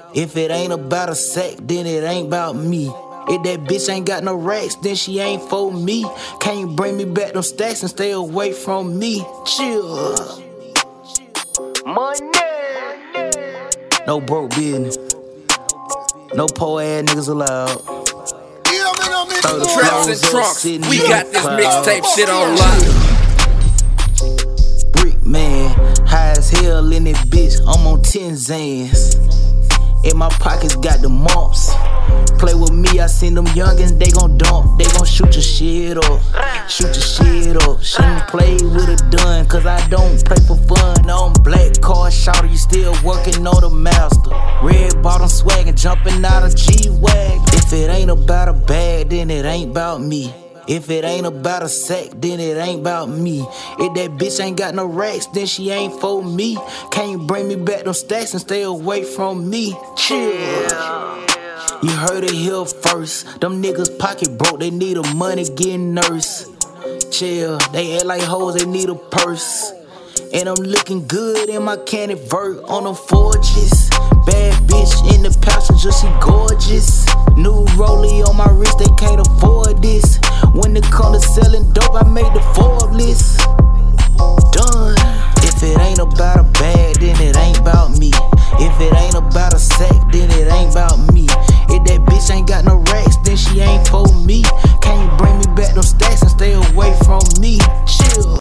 If it ain't about a sack, then it ain't about me. If that bitch ain't got no racks, then she ain't for me. Can't bring me back them stacks and stay away from me. Chill. Money. No broke business. No poor ass niggas allowed. Traps and trunks, we got this mixtape shit on lock. Brick man, high as hell in that bitch, I'm on 10 Zans. In my pockets got the mumps. Play with me, I seen them youngins, they gon' dump. They gon' shoot your shit up. Shoot your shit up. Shouldn't play with a dun, cause I don't play for fun. On black car, shouter, you still working on the master. Red bottom swaggin', jumping out of G-Wag. If it ain't about a bag, then it ain't about me. If it ain't about a sack, then it ain't about me. If that bitch ain't got no racks, then she ain't for me. Can't bring me back them stacks and stay away from me. Chill. You heard it here first. Them niggas pocket broke, they need a money getting nurse. Chill, they act like hoes, they need a purse. And I'm looking good in my candy vert on them forges. Bad bitch in the passenger, she gorgeous. New rollie on my wrist, they can't afford this. When it come to selling dope, I made the Forbes list. Done.